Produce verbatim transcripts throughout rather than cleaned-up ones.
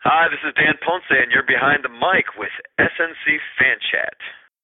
Hi, this is Dan Ponce, and you're behind the mic with S N C Fan Chat.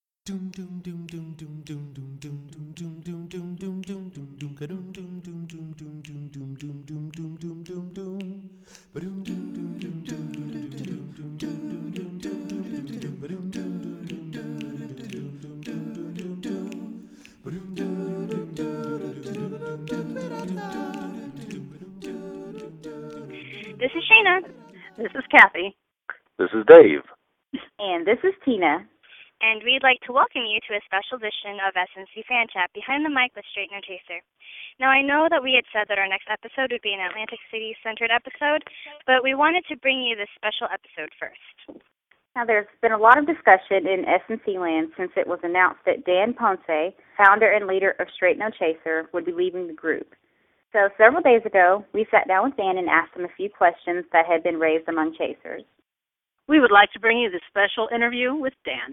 This is Shayna. This is Kathy. This is Dave. And this is Tina. And we'd like to welcome you to a special edition of S N C Fan Chat, Behind the Mic with Straight No Chaser. Now, I know that we had said that our next episode would be an Atlantic City-centered episode, but we wanted to bring you this special episode first. Now, there's been a lot of discussion in S N C land since it was announced that Dan Ponce, founder and leader of Straight No Chaser, would be leaving the group. So several days ago, we sat down with Dan and asked him a few questions that had been raised among chasers. We would like to bring you this special interview with Dan.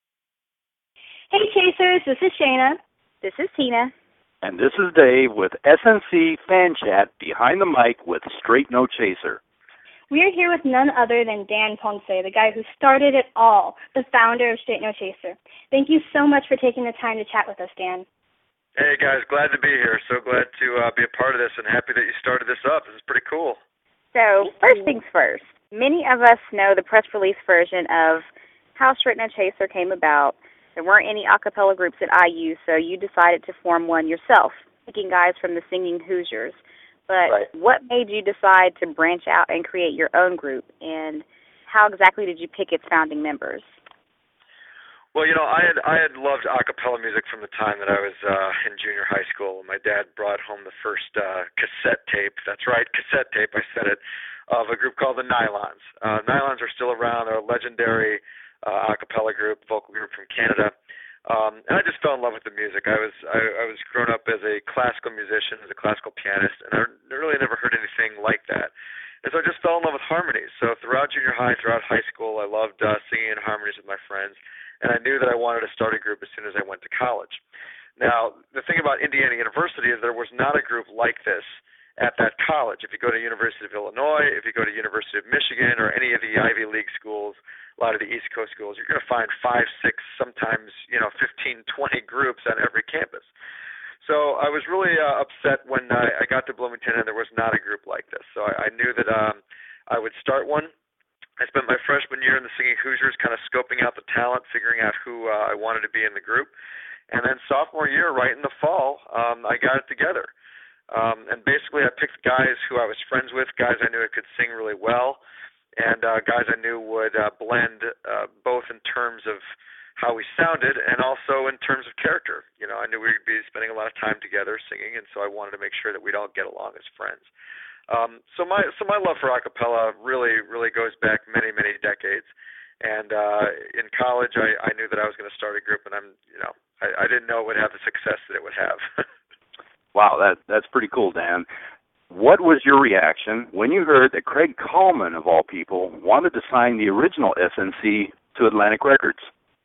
Hey, chasers, this is Shayna. This is Tina. And this is Dave with S N C Fan Chat, Behind the Mic with Straight No Chaser. We are here with none other than Dan Ponce, the guy who started it all, the founder of Straight No Chaser. Thank you so much for taking the time to chat with us, Dan. Hey, guys, glad to be here. So glad to uh, be a part of this and happy that you started this up. This is pretty cool. So, first things first. Many of us know the press release version of how Straight No Chaser came about. There weren't any a cappella groups at I U, so you decided to form one yourself, picking guys from the Singing Hoosiers. But right. What made you decide to branch out and create your own group, and how exactly did you pick its founding members? Well, you know, I had I had loved a cappella music from the time that I was uh, in junior high school. My dad brought home the first uh, cassette tape. That's right, cassette tape. I said it, of a group called the Nylons. Uh, Nylons are still around. They're a legendary uh, a cappella group, vocal group from Canada. Um, and I just fell in love with the music. I was I, I was grown up as a classical musician, as a classical pianist, and I really never heard anything like that. And so I just fell in love with harmonies. So throughout junior high, throughout high school, I loved uh, singing in harmonies with my friends. And I knew that I wanted to start a group as soon as I went to college. Now, the thing about Indiana University is there was not a group like this at that college. If you go to University of Illinois, if you go to University of Michigan, or any of the Ivy League schools, a lot of the East Coast schools, you're going to find five, six, sometimes, you know, fifteen, twenty groups on every campus. So I was really uh, upset when I, I got to Bloomington and there was not a group like this. So I, I knew that um, I would start one. I spent my freshman year in the Singing Hoosiers kind of scoping out the talent, figuring out who uh, I wanted to be in the group. And then sophomore year, right in the fall, um, I got it together. Um, and basically I picked guys who I was friends with, guys I knew I could sing really well, and uh, guys I knew would uh, blend uh, both in terms of how we sounded and also in terms of character. You know, I knew we'd be spending a lot of time together singing, and so I wanted to make sure that we'd all get along as friends. Um, so my so my love for a cappella really really goes back many many decades, and uh, in college I, I knew that I was going to start a group, and I'm you know I, I didn't know it would have the success that it would have. Wow, that that's pretty cool, Dan. What was your reaction when you heard that Craig Kallman, of all people, wanted to sign the original S N C to Atlantic Records?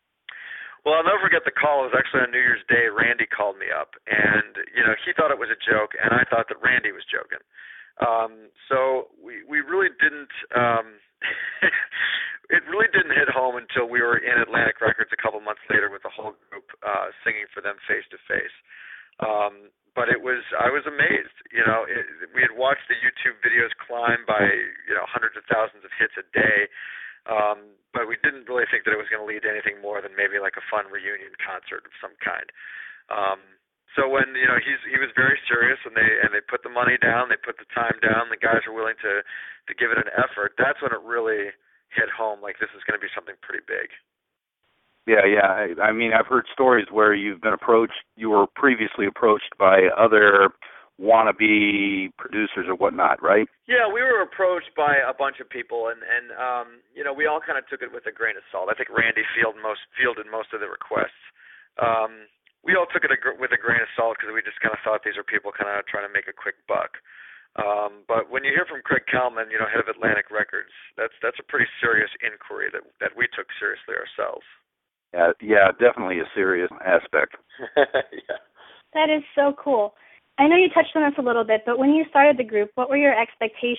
Well, I'll never forget the call. It was actually on New Year's Day. Randy called me up, and you know he thought it was a joke, and I thought that Randy was joking. Um, so we we really didn't um, it really didn't hit home until we were in Atlantic Records a couple months later with the whole group uh, singing for them face to face. Um, but it was I was amazed. You know, it, we had watched the YouTube videos climb by you know hundreds of thousands of hits a day, um, but we didn't really think that it was going to lead to anything more than maybe like a fun reunion concert of some kind. Um, So when you know he's he was very serious, and they and they put the money down, they put the time down, the guys were willing to to give it an effort. That's when it really hit home. Like this is going to be something pretty big. Yeah, yeah. I, I mean, I've heard stories where you've been approached. You were previously approached by other wannabe producers or whatnot, right? Yeah, we were approached by a bunch of people, and and um, you know we all kind of took it with a grain of salt. I think Randy fielded most fielded most of the requests. Um, We all took it with a grain of salt because we just kind of thought these are people kind of trying to make a quick buck. Um, but when you hear from Craig Kallman, you know, head of Atlantic Records, that's that's a pretty serious inquiry that that we took seriously ourselves. Yeah, yeah, definitely a serious aspect. Yeah. That is so cool. I know you touched on this a little bit, but when you started the group, what were your expectations?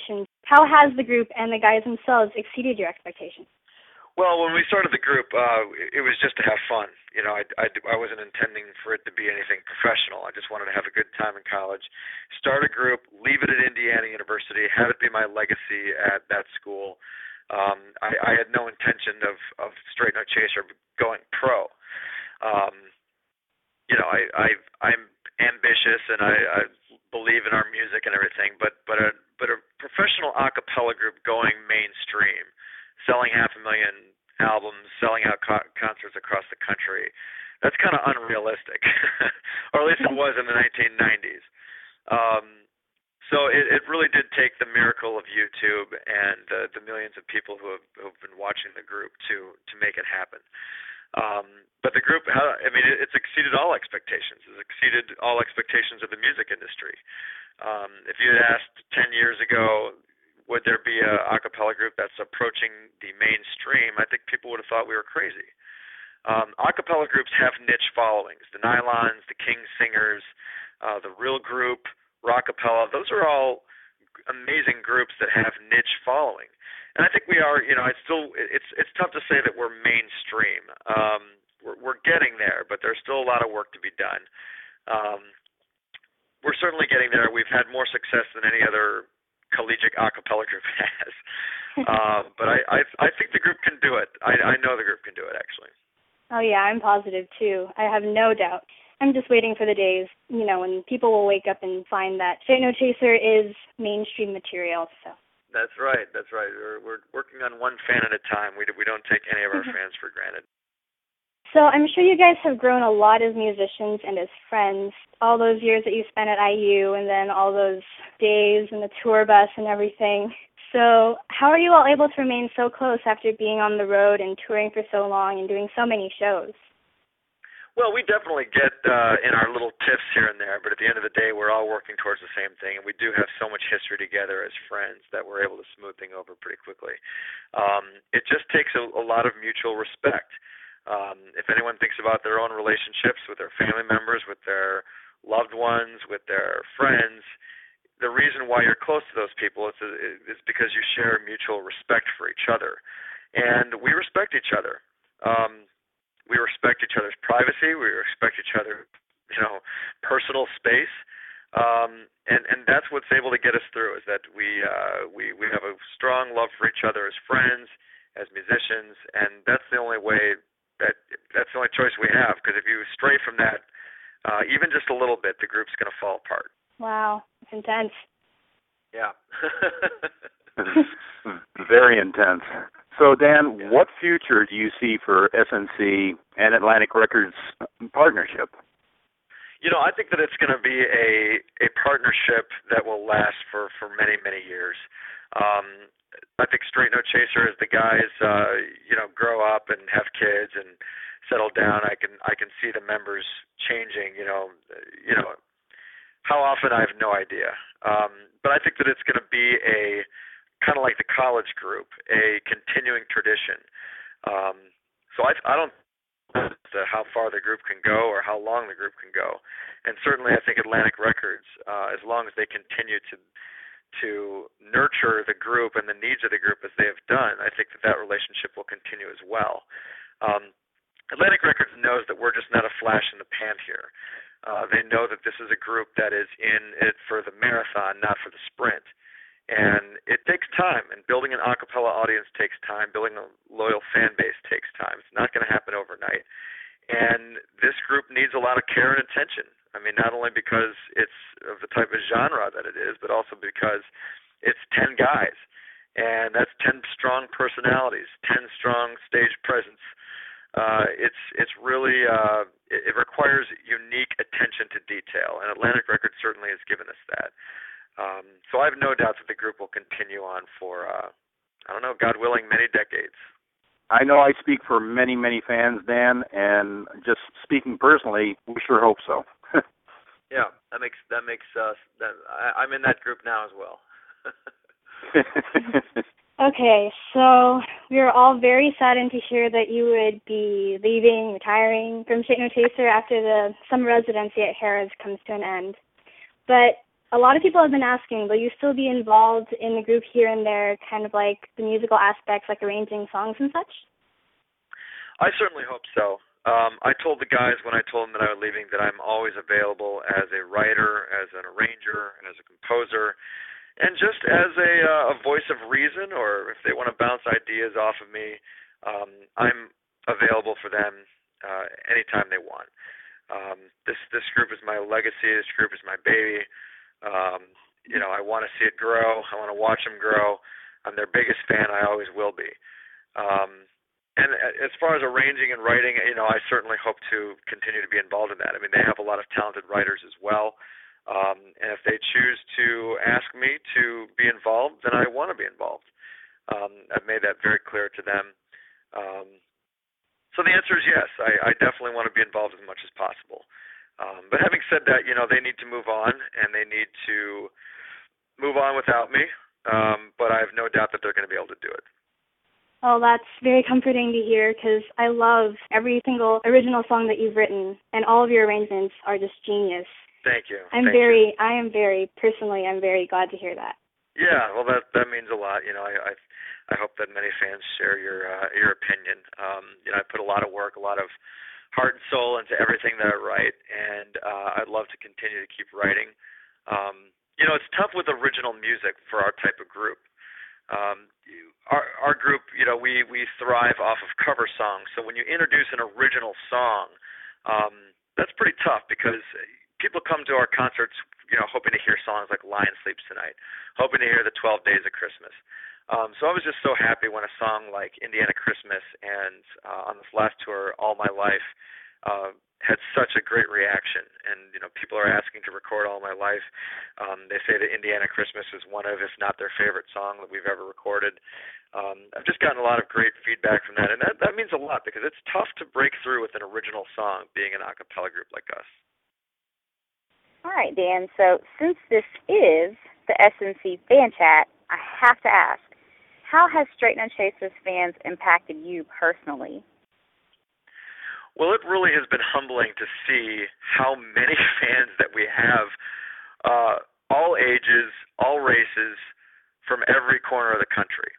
how has the group and the guys themselves exceeded your expectations? Well, when we started the group, uh, it was just to have fun. You know, I, I, I wasn't intending for it to be anything professional. I just wanted to have a good time in college, start a group, leave it at Indiana University, have it be my legacy at that school. Um, I, I had no intention of, of Straight No Chaser going pro. Um, you know, I, I, I'm ambitious and I, I believe in our music and everything, but but a but a professional a cappella group going mainstream, selling half a million albums, selling out co- concerts across the country, that's kind of unrealistic, or at least it was in the nineteen nineties. Um, so it, it really did take the miracle of YouTube and uh, the millions of people who have, who have been watching the group to to make it happen. Um, but the group, I mean, it's exceeded all expectations. It's exceeded all expectations of the music industry. Um, if you had asked ten years ago, would there be a a cappella group that's approaching the mainstream, I think people would have thought we were crazy. Um, a cappella groups have niche followings. The Nylons, the King Singers, uh, the Real Group, Rockapella, those are all amazing groups that have niche following. And I think we are, you know, it's still, it's it's tough to say that we're mainstream. Um, we're, we're getting there, but there's still a lot of work to be done. Um, we're certainly getting there. We've had more success than any other collegiate a cappella group has. um, but I, I I think the group can do it. I, I know the group can do it, actually. Oh, yeah, I'm positive, too. I have no doubt. I'm just waiting for the days, you know, when people will wake up and find that Straight No Chaser is mainstream material, so. That's right. That's right. We're, we're working on one fan at a time. We, we don't take any of our fans for granted. So I'm sure you guys have grown a lot as musicians and as friends, all those years that you spent at I U and then all those days in the tour bus and everything. So how are you all able to remain so close after being on the road and touring for so long and doing so many shows? Well, we definitely get uh, in our little tiffs here and there, but at the end of the day, we're all working towards the same thing, and we do have so much history together as friends that we're able to smooth things over pretty quickly. Um, it just takes a, a lot of mutual respect. Um, if anyone thinks about their own relationships with their family members, with their loved ones, with their friends, the reason why you're close to those people is, is because you share mutual respect for each other, and we respect each other. Um, We respect each other's privacy. We respect each other, you know, personal space, um, and and that's what's able to get us through. Is that we uh, we we have a strong love for each other as friends, as musicians, and that's the only way that that's the only choice we have. Because if you stray from that, uh, even just a little bit, the group's going to fall apart. Wow, it's intense. Yeah. Very intense. So, Dan, yeah. What future do you see for S N C and Atlantic Records partnership? You know, I think that it's going to be a a partnership that will last for, for many, many years. Um, I think Straight No Chaser, as the guys, uh, you know, grow up and have kids and settle down, I can I can see the members changing. You know, you know, how often I have no idea. Um, but I think that it's going to be a kind of like the college group, a continuing tradition. Um, so I, I don't know how far the group can go or how long the group can go. And certainly I think Atlantic Records, uh, as long as they continue to to nurture the group and the needs of the group as they have done, I think that that relationship will continue as well. Um, Atlantic Records knows that we're just not a flash in the pan here. Uh, they know that this is a group that is in it for the marathon, not for the sprint. And it takes time, and building an a cappella audience takes time. Building a loyal fan base takes time. It's not going to happen overnight. And this group needs a lot of care and attention. I mean, not only because it's of the type of genre that it is, but also because it's ten guys. And that's ten strong personalities, ten strong stage presence. Uh, it's it's really, uh, it, it requires unique attention to detail, and Atlantic Records certainly has given us that. Um, so I have no doubt that the group will continue on for, uh, I don't know, God willing, many decades. I know I speak for many, many fans, Dan, and just speaking personally, we sure hope so. Yeah, that makes that makes us. That I, I'm in that group now as well. Okay, so we are all very saddened to hear that you would be leaving, retiring from Straight No Chaser after the summer residency at Harrah's comes to an end. But a lot of people have been asking, will you still be involved in the group here and there, kind of like the musical aspects, like arranging songs and such? I certainly hope so. Um, I told the guys when I told them that I was leaving that I'm always available as a writer, as an arranger, as a composer, and just as a, uh, a voice of reason, or if they want to bounce ideas off of me, um, I'm available for them uh, anytime they want. Um, this this group is my legacy. This group is my baby. Um, you know, I want to see it grow. I want to watch them grow. I'm their biggest fan. I always will be. Um, and as far as arranging and writing, you know, I certainly hope to continue to be involved in that. I mean, they have a lot of talented writers as well. Um, and if they choose to ask me to be involved, then I want to be involved. Um, I've made that very clear to them. Um, so the answer is yes. I, I definitely want to be involved as much as possible. Um, but having said that, you know, they need to move on, and they need to move on without me. Um, but I have no doubt that they're going to be able to do it. Oh, that's very comforting to hear, because I love every single original song that you've written, and all of your arrangements are just genius. Thank you. I'm Thank very, you. I am very, personally, I'm very glad to hear that. Yeah, well, that that means a lot. You know, I I, I hope that many fans share your uh, your opinion. Um, you know, I put a lot of work, a lot of heart and soul into everything that I write, and uh, I'd love to continue to keep writing. Um, you know, it's tough with original music for our type of group. Um, our our group, you know, we we thrive off of cover songs. So when you introduce an original song, um, that's pretty tough because people come to our concerts, you know, hoping to hear songs like Lion Sleeps Tonight, hoping to hear the twelve Days of Christmas. Um, so I was just so happy when a song like Indiana Christmas and uh, on this last tour, All My Life, uh, had such a great reaction. And, you know, people are asking to record All My Life. Um, they say that Indiana Christmas is one of, if not their favorite song that we've ever recorded. Um, I've just gotten a lot of great feedback from that, and that, that means a lot because it's tough to break through with an original song being an a cappella group like us. All right, Dan, so since this is the S N C Fan Chat, I have to ask, how has Straight No Chasers fans impacted you personally? Well, it really has been humbling to see how many fans that we have, uh, all ages, all races, from every corner of the country.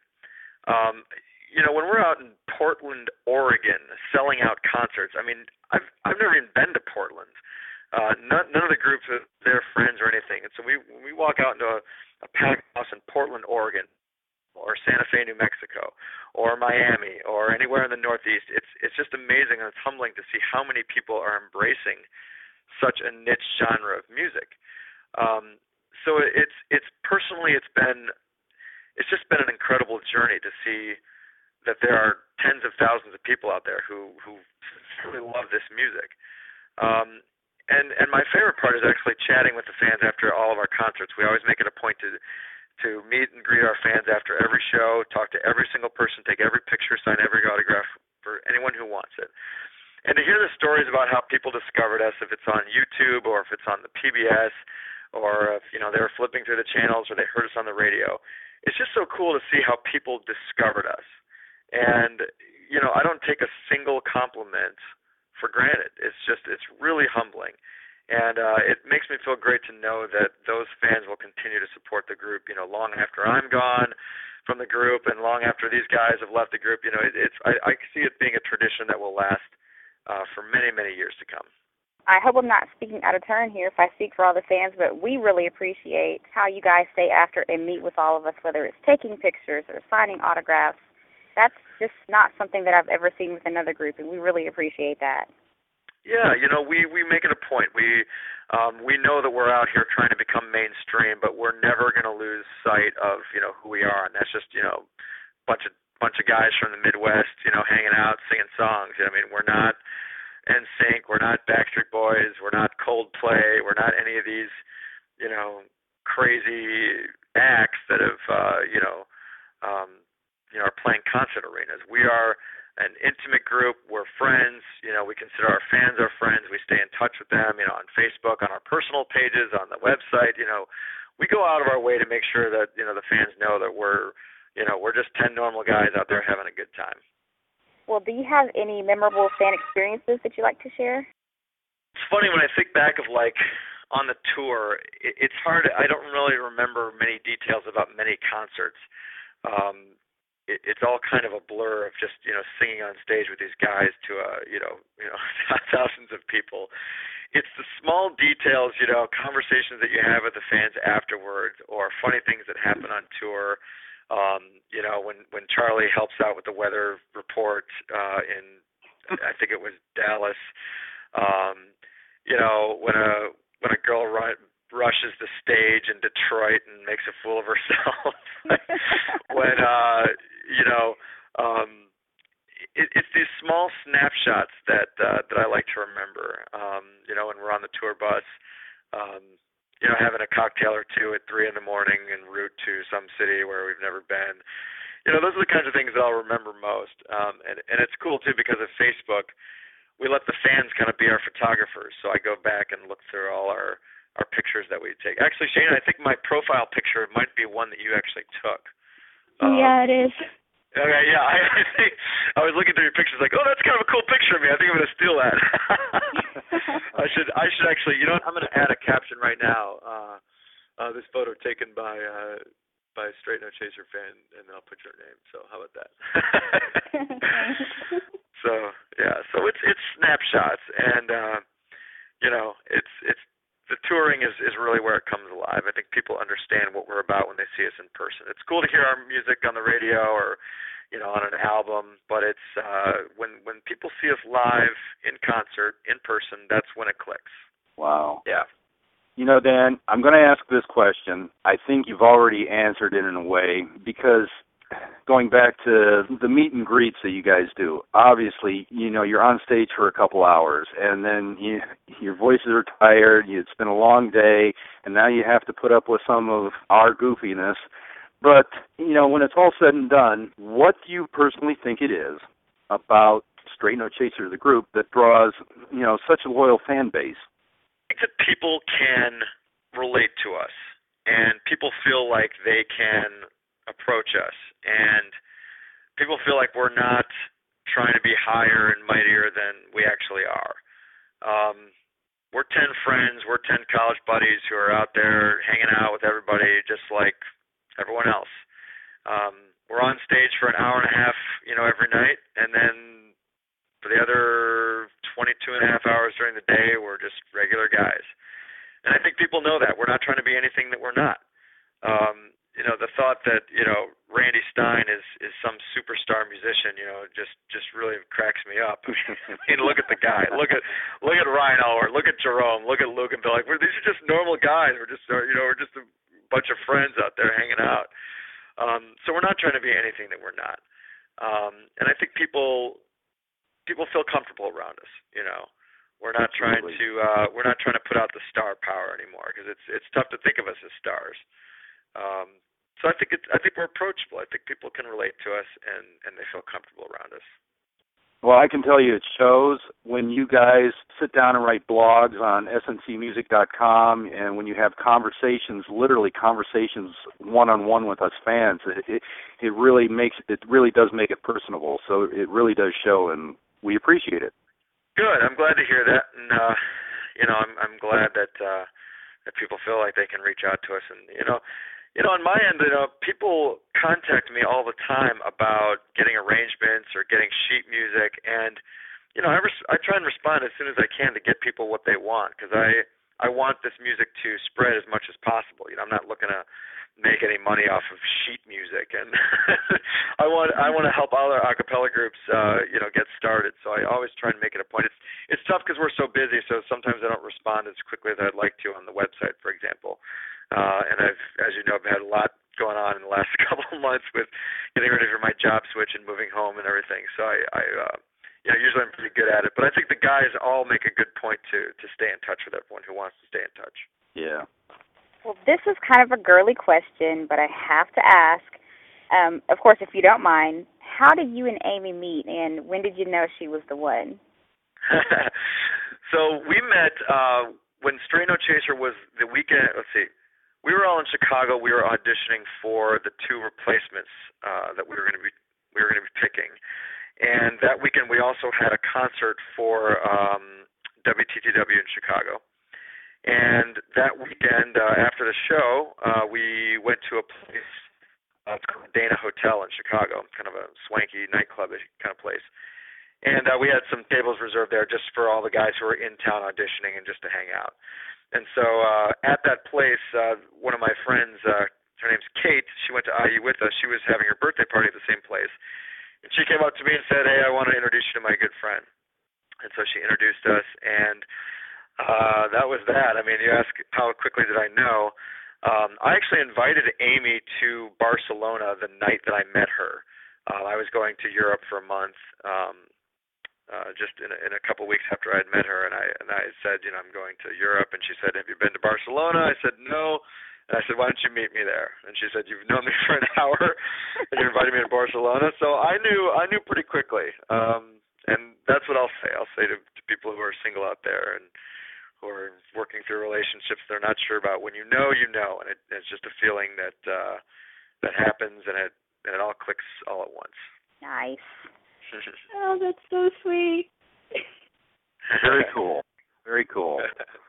Um, you know, when we're out in Portland, Oregon, selling out concerts, I mean, I've I've never even been to Portland. Uh, none, none of the groups are their friends or anything. And so we when we walk out into a, a packed house in Portland, Oregon, or Santa Fe, New Mexico, or Miami, or anywhere in the Northeast, it's it's just amazing and it's humbling to see how many people are embracing such a niche genre of music. Um, so it's it's personally it's been it's just been an incredible journey to see that there are tens of thousands of people out there who who really love this music. Um, and and my favorite part is actually chatting with the fans after all of our concerts. We always make it a point to to meet and greet our fans after every show, talk to every single person, take every picture, sign every autograph for anyone who wants it. And to hear the stories about how people discovered us, if it's on YouTube or if it's on the P B S or if, you know, they were flipping through the channels or they heard us on the radio, it's just so cool to see how people discovered us. And, you know, I don't take a single compliment for granted. It's just, it's really humbling. And uh, it makes me feel great to know that those fans will continue to support the group, you know, long after I'm gone from the group and long after these guys have left the group. You know, it, it's I, I see it being a tradition that will last uh, for many, many years to come. I hope I'm not speaking out of turn here if I speak for all the fans, but we really appreciate how you guys stay after and meet with all of us, whether it's taking pictures or signing autographs. That's just not something that I've ever seen with another group, and we really appreciate that. Yeah, you know, we, we make it a point. We um, we know that we're out here trying to become mainstream, but we're never going to lose sight of, you know, who we are, and that's just, you know, a bunch of bunch of guys from the Midwest, you know, hanging out, singing songs. I mean, we're not N Sync, we're not Backstreet Boys, we're not Coldplay, we're not any of these, you know, crazy acts that have, uh, you know, um, you know, are playing concert arenas. We are an intimate group. We're friends. You know, we consider our fans our friends. We stay in touch with them, you know, on Facebook, on our personal pages, on the website. You know, we go out of our way to make sure that, you know, the fans know that we're, you know, we're just ten normal guys out there having a good time. Well, do you have any memorable fan experiences that you'd like to share? It's funny when I think back of, like, on the tour, it, it's hard. I don't really remember many details about many concerts. Um, it, it's all kind of a blur of just, you know, singing on stage with these guys to, uh, you know, you know, thousands of people. It's the small details, you know, conversations that you have with the fans afterwards, or funny things that happen on tour. Um, you know, when when Charlie helps out with the weather report uh, in, I think it was Dallas. Um, you know, when a when a girl run, rushes the stage in Detroit and makes a fool of herself. when uh, you know, um, it, it's these small snapshots that uh, that I like to remember. Um, you know, when we're on the tour bus, um, you know, having a cocktail or two at three in the morning en route to some city where we've never been. You know, those are the kinds of things that I'll remember most. Um, and and it's cool too because of Facebook. We let the fans kind of be our photographers. So I go back and look through all our, our pictures that we take. Actually, Shane, I think my profile picture might be one that you actually took. Um, yeah, it is. Okay, yeah. I, I think I was looking through your pictures like, oh, that's kind of a cool picture of me. I think I'm going to steal that. I should I should actually, you know what, I'm going to add a caption right now. Uh, uh, this photo taken by uh, by a Straight No Chaser fan, and I'll put your name. So how about that? So yeah, so it's it's snapshots, and uh, you know, it's it's the touring is, is really where it comes alive. I think people understand what we're about when they see us in person. It's cool to hear our music on the radio or, you know, on an album, but it's uh, when when people see us live in concert in person, that's when it clicks. Wow. Yeah. You know, Dan, I'm going to ask this question. I think you've already answered it in a way, because going back to the meet and greets that you guys do, obviously, you know, you're on stage for a couple hours, and then you, your voices are tired, it's been a long day, and now you have to put up with some of our goofiness. But, you know, when it's all said and done, what do you personally think it is about Straight No Chaser, the group, that draws, you know, such a loyal fan base? I think that people can relate to us, and people feel like they can approach us, and people feel like we're not trying to be higher and mightier than we actually are. Um, we're ten friends, we're ten college buddies who are out there hanging out with everybody just like everyone else. Um, we're on stage for an hour and a half, you know, every night, and then for the other twenty-two and a half hours during the day, we're just regular guys. And I think people know that. We're not trying to be anything that we're not. Um, you know, the thought that, you know, Randy Stein is, is some superstar musician, you know, just, just really cracks me up. I mean, look at the guy. Look at look at Ryan Allward. Look at Jerome. Look at Luke and Bill. Like, we're, these are just normal guys. We're just, you know, we're just a bunch of friends out there hanging out. Um, so we're not trying to be anything that we're not. Um, and I think people people feel comfortable around us, you know. We're not trying to uh, we're not trying to put out the star power anymore, because it's it's tough to think of us as stars. Um, so I think it's, I think we're approachable. I think people can relate to us, and, and they feel comfortable around us. Well, I can tell you it shows when you guys sit down and write blogs on S N C music dot com, and when you have conversations, literally conversations one-on-one with us fans. It, it, it really makes it really does make it personable. So it really does show, and we appreciate it. Good. I'm glad to hear that, and uh, you know, I'm I'm glad that uh, that people feel like they can reach out to us, and you know. You know, on my end, you know, people contact me all the time about getting arrangements or getting sheet music, and you know, I, res- I try and respond as soon as I can to get people what they want, because I I want this music to spread as much as possible. You know, I'm not looking to make any money off of sheet music, and I want I want to help other a cappella groups, uh, you know, get started. So I always try and make it a point. It's it's tough because we're so busy, so sometimes I don't respond as quickly as I'd like to on the website, for example. Uh, and I've, as you know, I've had a lot going on in the last couple of months with getting ready for my job switch and moving home and everything. So I, I uh, you know, usually I'm pretty good at it. But I think the guys all make a good point to to stay in touch with everyone who wants to stay in touch. Yeah. Well, this is kind of a girly question, but I have to ask. Um, of course, if you don't mind, how did you and Amy meet, and when did you know she was the one? So we met uh, when Straight No Chaser was the weekend. Let's see. We were all in Chicago. We were auditioning for the two replacements uh, that we were going to be we were going to be picking, and that weekend we also had a concert for um, W T T W in Chicago. And that weekend, uh, after the show, uh, we went to a place, uh, it's called Dana Hotel in Chicago, kind of a swanky nightclub kind of place. And uh, we had some tables reserved there just for all the guys who were in town auditioning and just to hang out. And so uh, at that place, uh, one of my friends, uh, her name's Kate, she went to I U with us. She was having her birthday party at the same place. And she came up to me and said, hey, I want to introduce you to my good friend. And so she introduced us, and uh, that was that. I mean, you ask how quickly did I know. Um, I actually invited Amy to Barcelona the night that I met her. Uh, I was going to Europe for a month, um, uh, just in a, in a couple weeks after I had met her, and I and I said, you know, I'm going to Europe. And she said, have you been to Barcelona? I said, no. And I said, why don't you meet me there? And she said, you've known me for an hour, and you're inviting me to Barcelona. So I knew I knew pretty quickly. Um, and that's what I'll say. I'll say to, to people who are single out there and who are working through relationships they're not sure about. When you know, you know, and it, it's just a feeling that uh, that happens, and it and it all clicks all at once. Nice. Oh, that's so sweet. Very cool. Very cool.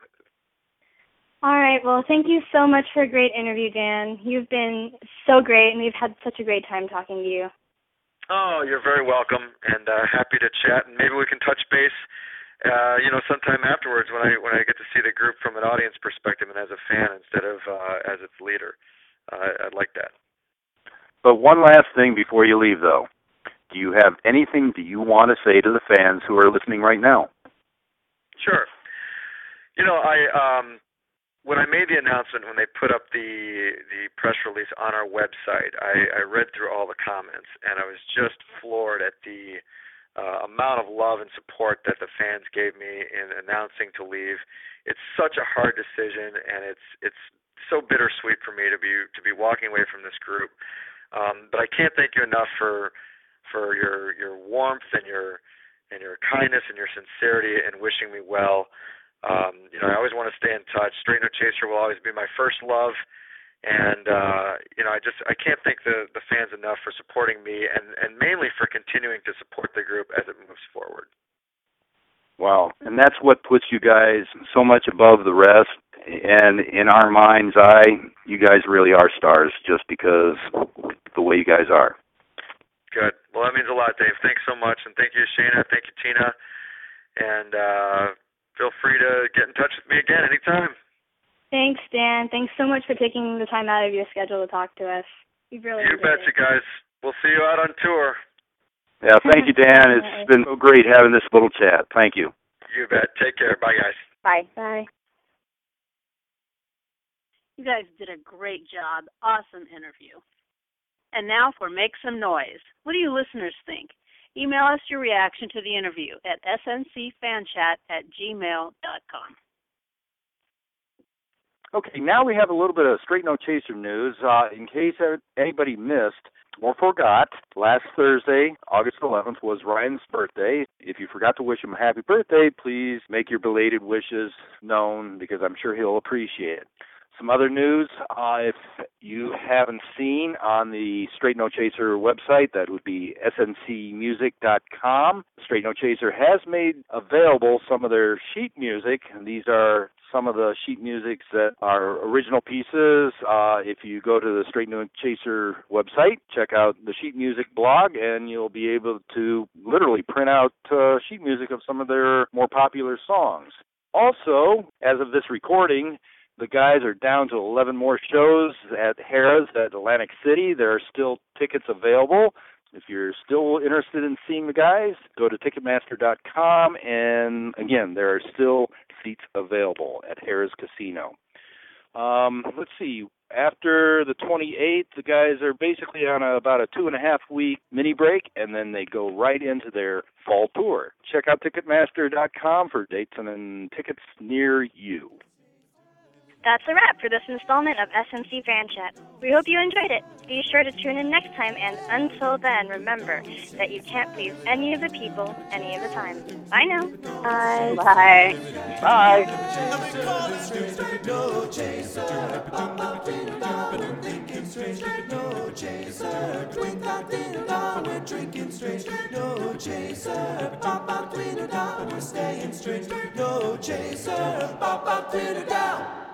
All right. Well, thank you so much for a great interview, Dan. You've been so great, and we've had such a great time talking to you. Oh, you're very welcome, and uh, happy to chat. And maybe we can touch base, uh, you know, sometime afterwards when I when I get to see the group from an audience perspective and as a fan instead of uh, as its leader. Uh, I'd like that. But one last thing before you leave, though. Do you have anything that you want to say to the fans who are listening right now? Sure. You know, I. Um, When I made the announcement, when they put up the the press release on our website, I, I read through all the comments, and I was just floored at the uh, amount of love and support that the fans gave me in announcing to leave. It's such a hard decision, and it's it's so bittersweet for me to be to be walking away from this group. Um, but I can't thank you enough for for your your warmth and your and your kindness and your sincerity and wishing me well. Um, you know, I always want to stay in touch. Straight No Chaser will always be my first love, and uh, you know, I just I can't thank the, the fans enough for supporting me, and, and mainly for continuing to support the group as it moves forward. Wow, and that's what puts you guys so much above the rest. And in our mind's eye, you guys really are stars, just because the way you guys are. Good. Well, that means a lot, Dave. Thanks so much, and thank you, Shayna. Thank you, Tina, and. Uh, Feel free to get in touch with me again anytime. Thanks, Dan. Thanks so much for taking the time out of your schedule to talk to us. We've really You bet, you guys. We'll see you out on tour. Yeah, thank you, Dan. It's been so great having this little chat. Thank you. You bet. Take care. Bye, guys. Bye. Bye. You guys did a great job. Awesome interview. And now for Make Some Noise. What do you listeners think? Email us your reaction to the interview at s n c fan chat at gmail dot com. Okay, now we have a little bit of Straight No Chaser news. Uh, in case anybody missed or forgot, last Thursday, August eleventh, was Ryan's birthday. If you forgot to wish him a happy birthday, please make your belated wishes known, because I'm sure he'll appreciate it. Some other news, uh, if you haven't seen on the Straight No Chaser website, that would be s n c music dot com. Straight No Chaser has made available some of their sheet music, and these are some of the sheet musics that are original pieces. Uh, if you go to the Straight No Chaser website, check out the sheet music blog, and you'll be able to literally print out uh, sheet music of some of their more popular songs. Also, as of this recording, the guys are down to eleven more shows at Harrah's at Atlantic City. There are still tickets available. If you're still interested in seeing the guys, go to ticketmaster dot com, and again, there are still seats available at Harrah's Casino. Um, let's see. After the twenty-eighth, the guys are basically on a, about a two and a half week mini break, and then they go right into their fall tour. Check out ticketmaster dot com for dates and, and tickets near you. That's a wrap for this installment of S N C Fan Chat. We hope you enjoyed it. Be sure to tune in next time, and until then, remember that you can't please any of the people any of the time. Bye now. Bye. Bye. Bye. Drinking straight, no chaser. bop, we no down. We're staying straight. No chaser, bop, bop, we no down.